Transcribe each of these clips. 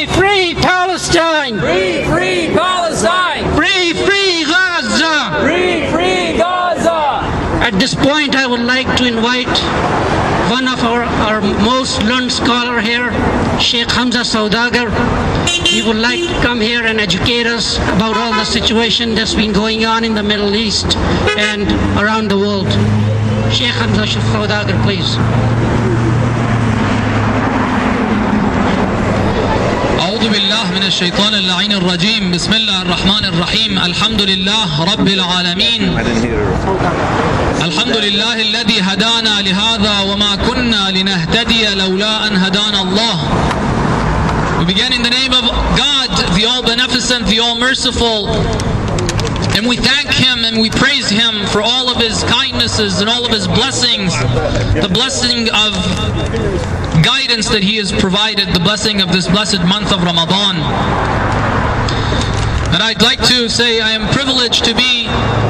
Free, free Palestine! Free, free Palestine! Free, free Gaza! Free, free Gaza! At this point, I would like to invite one of our most learned scholar here, Sheikh Hamza Saudagar. He would like to come here and educate us about all the situation that's been going on in the Middle East and around the world. Sheikh Hamza Saudagar, please. أعوذ بالله من الشيطان اللعين الرجيم. بسم الله الرحمن الرحيم. الحمد لله رب العالمين. الحمد لله الذي هدانا لهذا وما كنا لنهتدي لولا أن هدانا الله. We begin in the name of God, the All-Beneficent, the All-Merciful, and we thank Him and we praise Him for all of His kindnesses and all of His blessings, the blessing of guidance that He has provided, the blessing of this blessed month of Ramadan. And I'd like to say I am privileged to be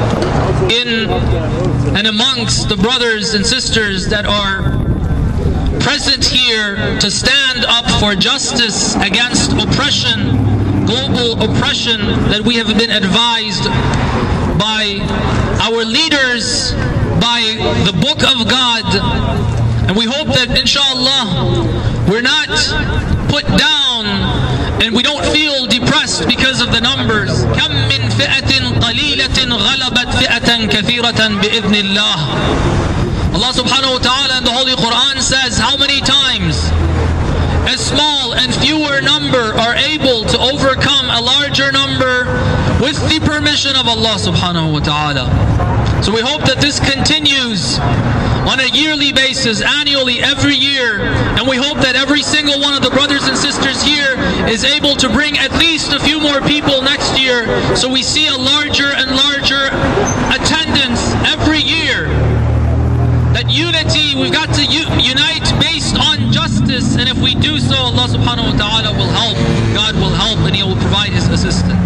in and amongst the brothers and sisters that are present here to stand up for justice against oppression, global oppression that we have been advised by our leaders, by the Book of God. And we hope that inshallah we're not put down and we don't feel depressed because of the numbers. كم من فئة قليلة غلبت فئة كثيرة بإذن الله. Allah subhanahu wa ta'ala in the Holy Quran says how many times a small and fewer number are able to overcome a larger number with the permission of Allah subhanahu wa ta'ala. So we hope that this continues on a yearly basis, annually, every year. And we hope that every single one of the brothers and sisters here is able to bring at least a few more people next year, so we see a larger and larger attendance every year. That unity, we've got to unite based on justice, and if we do so, Allah subhanahu wa ta'ala will help. God will help and He will provide His assistance.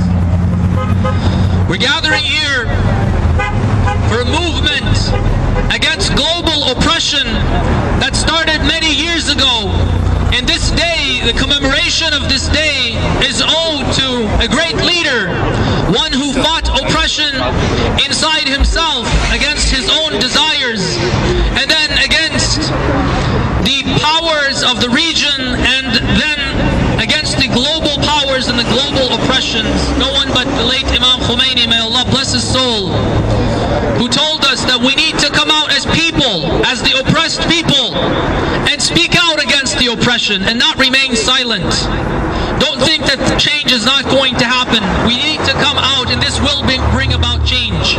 We're gathering here for a movement against global oppression that started many years ago. And this day, the commemoration of this day is owed to a great leader, one who fought oppression inside himself against his own desires, and then against the powers of the region, and then against the global powers and the global oppressions. No one but the late Imam Khomeini, may Allah bless his soul, who told us that we need to come out as people, as the oppressed people, and speak out against the oppression and not remain silent. Don't think that change is not going to happen. We need to come out, and this will bring about change.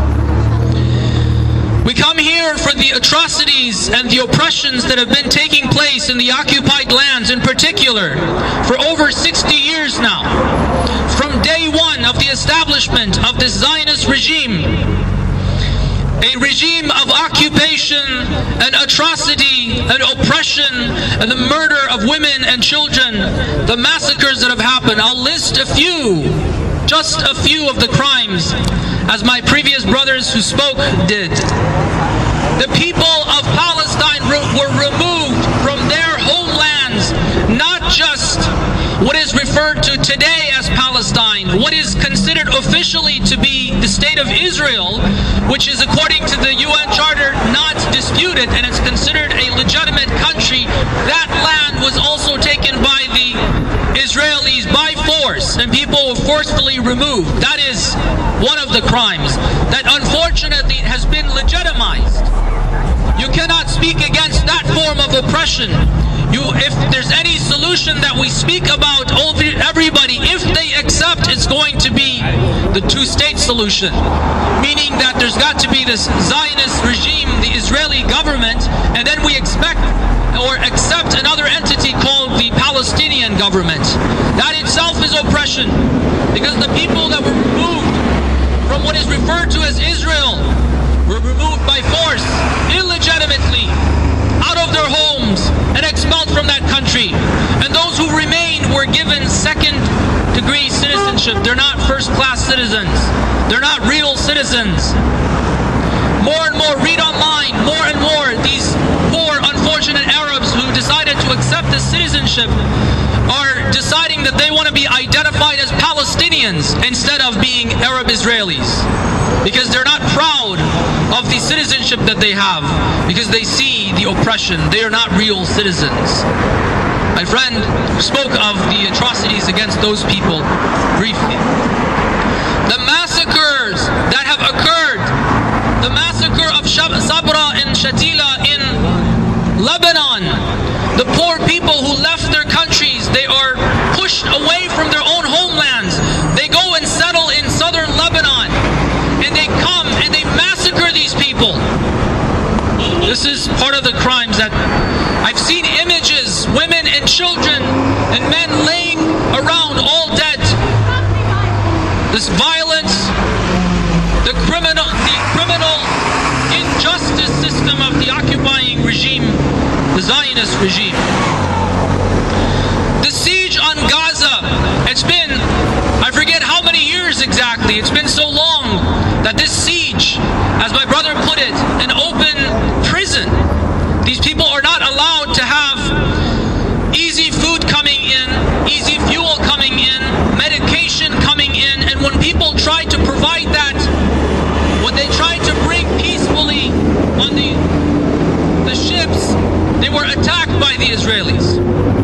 We come here for the atrocities and the oppressions that have been taking place in the occupied lands in particular for over 60 years now. From day one of the establishment of this Zionist regime, a regime of occupation and atrocity and oppression and the murder of women and children, the massacres that have happened. I'll list a few, just a few of the crimes, as my previous brothers who spoke did. The people of Palestine were removed from their homelands, not just what is referred to today as Palestine, what is considered officially to be the state of Israel, which is according to the UN Charter not disputed, and it's considered a legitimate country. That land was also taken by the Israelis by force, and people were forcefully removed. That is one of the crimes that unfortunately has been legitimized. You cannot speak against that form of oppression. If there's any solution that we speak about, everybody, if they accept, it's going to be the two-state solution, meaning that there's got to be this Zionist regime, the Israeli government, and then we expect or accept another entity called the Palestinian government. That itself is oppression, because the people that were removed from what is referred to as Israel were removed by force, illegitimately, out of their homes and expelled from that country. And those who remained were given second-degree citizenship. They're not first-class citizens. They're not real citizens. More and more, read online, more and more, these poor, unfortunate Arabs who decided to accept this citizenship are deciding that Palestinians instead of being Arab Israelis, because they're not proud of the citizenship that they have, because they see the oppression. They are not real citizens. My friend spoke of the atrocities against those people briefly. The massacres that have occurred, the massacre of Sabra and Shatila in Lebanon, the poor people who left their countries, they are pushed away from their own homelands. They go and settle in southern Lebanon, and they come and they massacre these people. This is part of the crimes that I've seen images, women and children and men laying around all dead. This violence, the criminal injustice system of the occupying regime, the Zionist regime. The siege on Gaza, it's been, I forget how many years exactly, it's been so long that this siege, as my brother put it, an open prison. These people are not allowed to have easy food coming in, easy fuel coming in, medication coming in, and when people try to provide that, when they try to bring peacefully on the ships, they were attacked by the Israelis.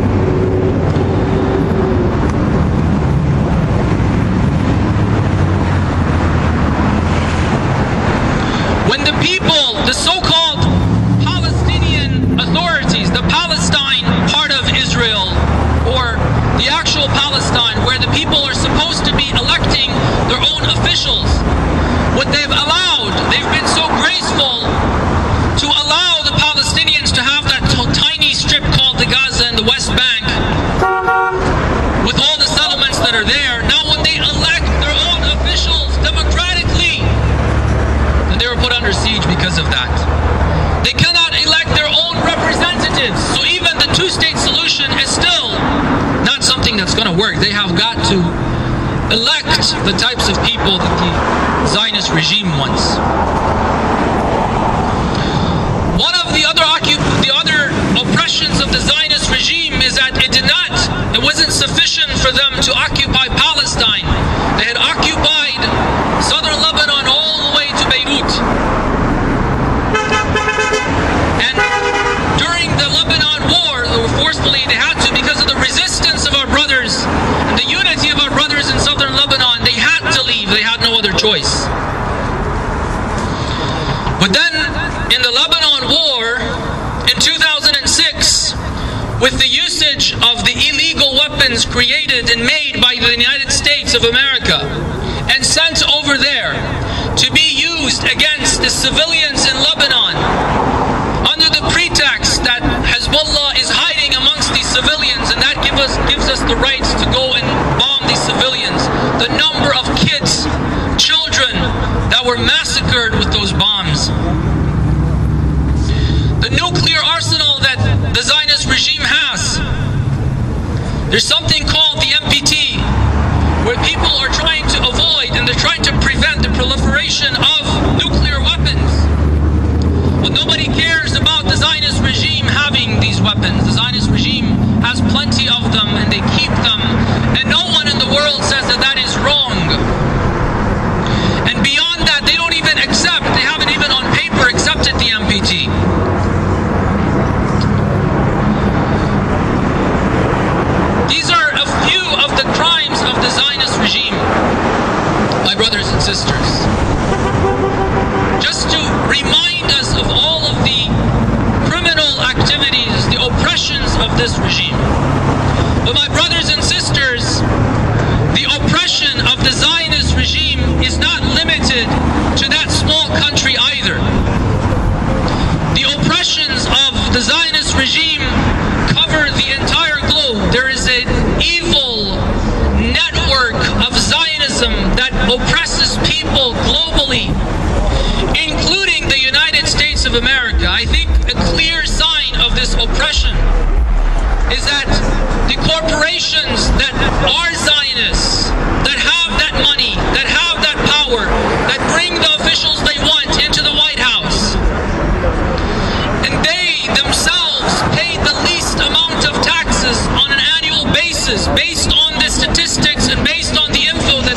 When the people, the so-called Palestinian authorities, the Palestine part of Israel, or the actual Palestine, where the people are supposed to be electing their own officials, what they've allowed, they've been so graceful to allow the Palestinians to have that tiny strip called the Gaza and the West Bank, with all the settlements that are there. Now when they elect their own officials democratically, then they were put under siege because of that. They cannot elect their own representatives, so even the two-state solution is still not something that's going to work. They have got to elect the types of people that the Zionist regime wants. One of the other oppressions of the Zionist regime is that it wasn't sufficient for them to occupy Palestine. They had occupied southern Lebanon all the way to Beirut. And during the Lebanon war, forcefully they had to, because of the resistance of our brothers and the unity of our brothers in southern Lebanon, they had to leave. They had no other choice. But then, in the Lebanon war, in 2006, with the usage of the illegal weapons created and made by the United States of America and sent over there to be used against the civilians in Lebanon, under the pretext that Hezbollah is hiding amongst these civilians, and that gives us the rights to go and bomb these civilians. The number of kids, children that were massacred with those bombs. The nuclear arsenal that the Zionist regime has. There's something called the NPT, where people are trying to avoid and they're trying to prevent the proliferation of nuclear weapons. But nobody cares about the Zionist regime having these weapons. The Zionist regime has plenty of them and they keep them. And no one in the world says that that is wrong. And beyond that, they don't even accept, they haven't even on paper accepted the NPT. These are a few of the crimes of the Zionist regime, my brothers and sisters. Just to remind us of all of the criminal activities, the oppressions of this regime. But my brothers and sisters, the oppression of the Zionist regime is not limited to that small country either. The oppressions of the Zionist regime cover the entire globe. There is an evil network of Zionism that oppresses people globally, including the United States of America. I think a clear sign of this oppression is that the corporations that are Zionists, that have that money, that have that power, that bring the officials they want into the White House, and they themselves pay the least amount of taxes on an annual basis based on the statistics and based on the info that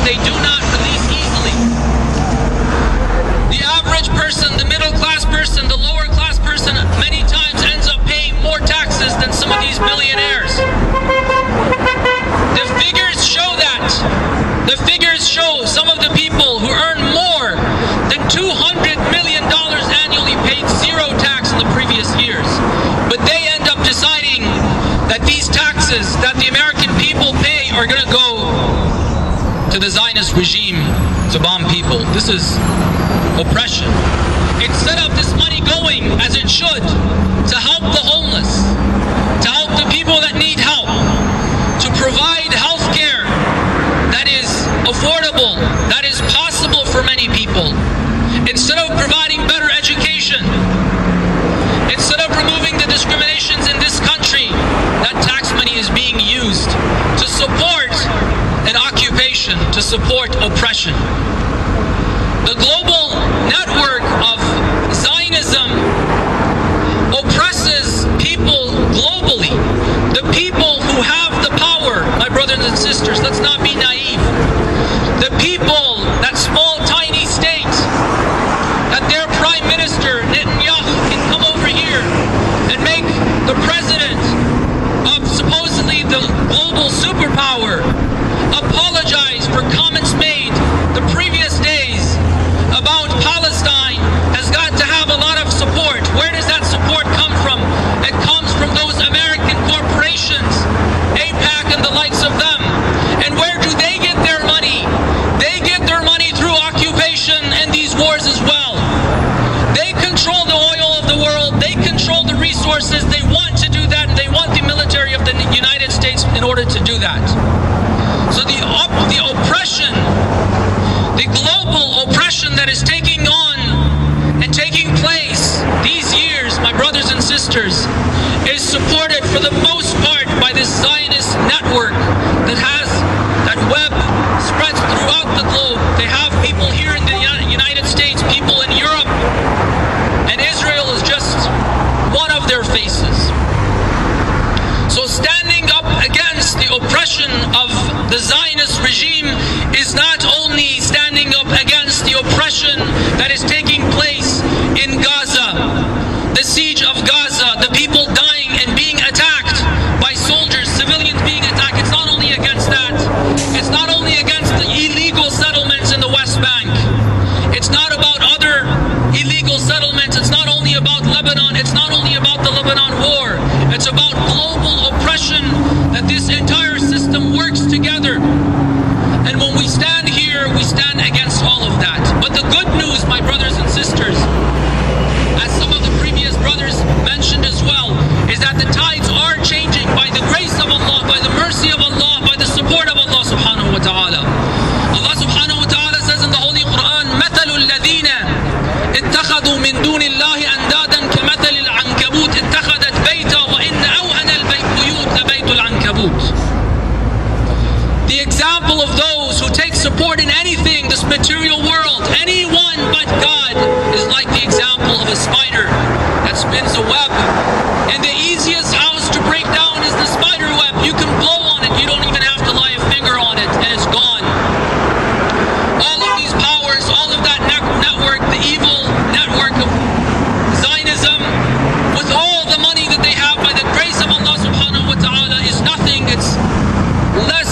are going to go to the Zionist regime to bomb people. This is oppression. Instead of this money going, as it should, to help the homeless, to help the people that need help, to provide health care that is affordable, that is possible for many people, instead of providing better education, instead of removing the discriminations in this country, that tax money is being used to support an occupation, to support oppression. The global network of Zionism oppresses people globally. The people who have the power, my brothers and sisters, let's not be naive. The people, that small tiny state, that their prime minister, Netanyahu, can come over here and make the president of supposedly the global superpower apologize for comments made the previous days about Palestine, has got to have a lot of support. Where does that support come from? It comes from those American corporations, AIPAC and the likes of them. And where do they get their money? They get their money through occupation and these wars as well. They control the oil of the world. They control the resources. They want to do that. They want the military of the United States in order to do that. So the oppression, the global oppression that is taking on and taking place these years, my brothers and sisters, is supported for the most part by this Zionist network that has that web spreads throughout the globe. They have people here in the United States, people in Europe, and Israel is just one of their faces. So standing up against the oppression of the Zionist regime is not only standing up against the oppression that is taking place in Gaza, the siege of Gaza, the people dying and being attacked by soldiers, civilians being attacked. It's not only against that. It's not only against the illegal settlements in the West Bank. It's not about other illegal settlements. It's not only about Lebanon. It's not only about the Lebanon war. It's about global oppression, that this entire system works together. And when we stand here, we stand against all of that. But the good news, my brothers and sisters, as some of the previous brothers mentioned as well, is that the tides are changing by the grace of Allah, by the mercy of Allah, by the support of Allah subhanahu wa ta'ala. Allah subhanahu wa ta'ala says in the Holy Quran, مَثَلُ الَّذِينَ اتَّخَذُوا مِن دُونِ اللَّهِ أَنْدَادًا كَمَثَلِ الْعَنْكَبُوتِ اتَّخَذَتْ بَيْتًا وَإِنَّ أَوْهَنَ الْبُيُوتِ لَبَيْتُ الْعَنْكَبُوتِ. The example of those who take support in anything, this material world, anyone but God, is like the example of a spider that spins a web. And the easiest house to break down is the spider web. You can blow on it, you don't even have to lay a finger on it, and it's gone. All of these powers, all of that network, the evil network of Zionism, with all the money that they have by the grace of Allah subhanahu wa ta'ala, is nothing. It's less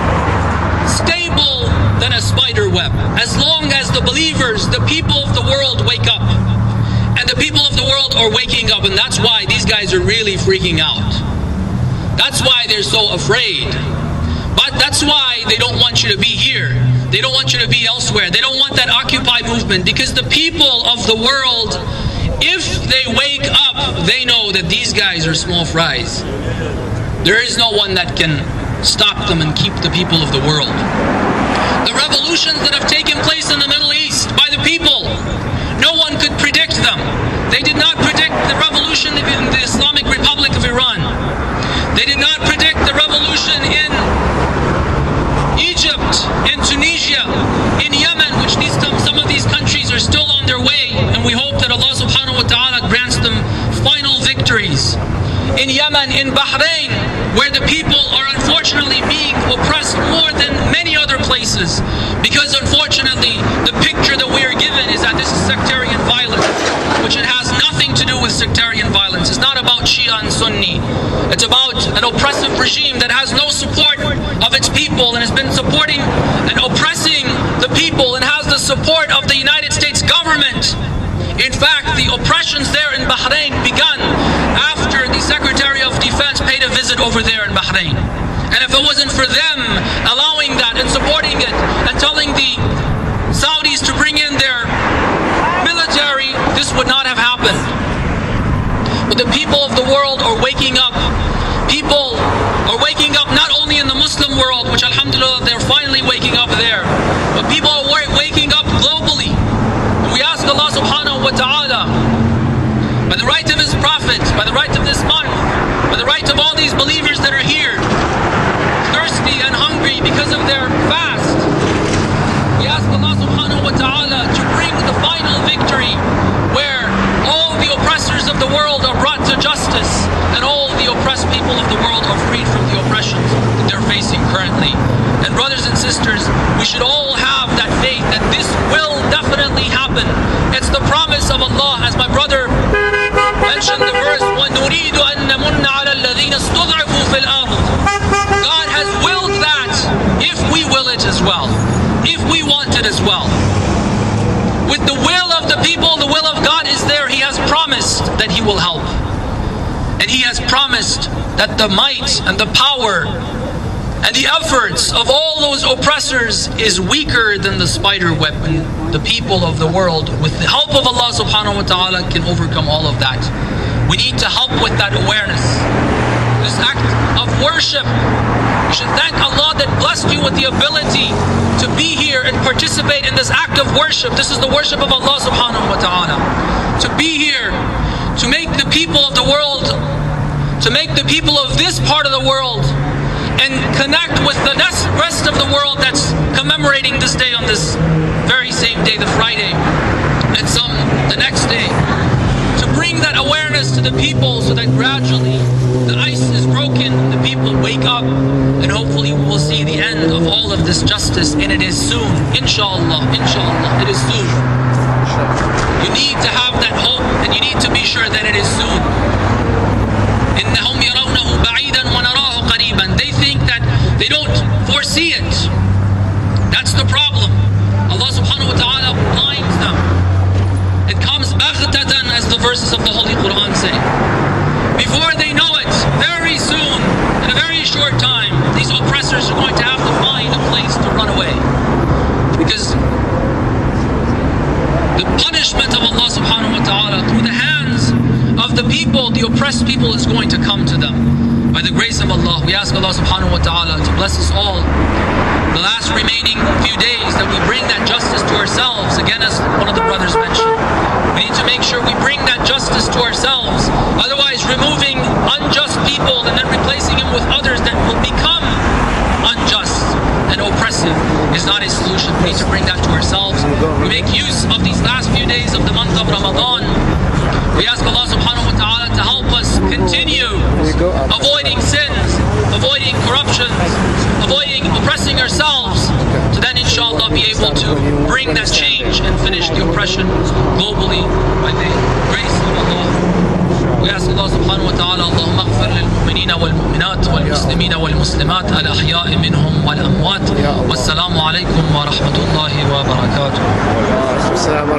stable than a spider web. As long as the believers, the people of the world wake up. And the people of the world are waking up, and that's why these guys are really freaking out. That's why they're so afraid. But that's why they don't want you to be here. They don't want you to be elsewhere. They don't want that Occupy movement, because the people of the world, if they wake up, they know that these guys are small fries. There is no one that can stop them and keep the people of the world. The revolutions that have taken place in the Middle East by the people, no one could predict them. They did not predict the revolution in the Islamic Republic of Iran. They did not predict the revolution in Egypt, in Tunisia, in Yemen, which some of these countries are still on their way, and we hope that Allah subhanahu wa ta'ala grants them final victories. In Yemen, in Bahrain, where the people are unfortunately being oppressed more than many other places, because unfortunately the picture that we are given is that this is sectarian violence, which it has nothing to do with sectarian violence. It's not about Shia and Sunni. It's about an oppressive regime that has no support of its people and has been supporting and oppressing the people and has the support of the United States government. In fact, the oppressions there in Bahrain began after the Secretary of Defense paid a visit over there in Bahrain. And if it wasn't for them, allowing that and supporting it and telling the Saudis to bring in their military, this would not have happened. But the people of the world are waking up. People are waking up not only in the Muslim world, which alhamdulillah they're finally waking up there, but people are waking up globally. And we ask Allah subhanahu wa ta'ala, by the right of His Prophet, by the right of this month, by the right of all these believers that are here, thirsty and hungry because of their fast, we ask Allah subhanahu wa ta'ala to bring the final victory where all the oppressors of the world are brought to justice and all the oppressed people of the world are freed from the oppressions that they're facing currently. And brothers and sisters, we should all have that faith that this will definitely happen. It's the promise of Allah, as my brother mentioned the verse, وَنُرِيدُ أَن نَمُنَّ عَلَى الَّذِينَ اسْتُضْعِفُوا فِي الْأَرْضِ. God has willed that if we will it as well, if we want it as well. With the will of the people, the will of God is there. He has promised that He will help. And He has promised that the might and the power and the efforts of all those oppressors is weaker than the spider web. The people of the world, with the help of Allah subhanahu wa ta'ala, can overcome all of that. We need to help with that awareness. This act of worship, you should thank Allah that blessed you with the ability to be here and participate in this act of worship. This is the worship of Allah subhanahu wa ta'ala. To be here, to make the people of the world, to make the people of this part of the world and connect with the rest of the world that's commemorating this day on this very same day, the Friday, and some the next day. To bring that awareness to the people so that gradually the ice is broken, the people wake up, and hopefully we will see the end of all of this justice, and it is soon. Inshallah, inshallah, it is soon. You need to have that hope, and you need to be sure that it is soon. إِنَّهُمْ يَرَوْنَهُ بَعِيدًا وَنَرَاهُ قَرِيبًا. They think that they don't foresee it. That's the problem. Allah subhanahu wa ta'ala blinds them. It comes baghtatan, as the verses of the Holy Quran say. Before they know it, very soon, in a very short time, these oppressors are going to have to find a place to run away. Because the punishment of Allah subhanahu wa ta'ala through the hands of the people, the oppressed people, is going to come to them. By the grace of Allah, we ask Allah subhanahu wa ta'ala to bless us all. The last remaining few days that we bring that justice to ourselves, again as one of the brothers mentioned. We need to make sure we bring that justice to ourselves. Otherwise, removing unjust people and then replacing them with others that will become unjust and oppressive is not a solution. We need to bring that to ourselves. We make use of these last few days of the month of Ramadan. We ask Allah subhanahu wa ta'ala to help us continue avoiding sins, avoiding corruptions, avoiding oppressing ourselves, to then inshallah be able to bring that change and finish the oppression globally by the grace of Allah. We ask Allah subhanahu wa ta'ala, Allahumma aghfir lil mu'minina wal mu'minat wal muslimina wal muslimat al ahya'i minhum wal amwat. Wassalamu alaikum wa rahmatullahi wa barakatuh.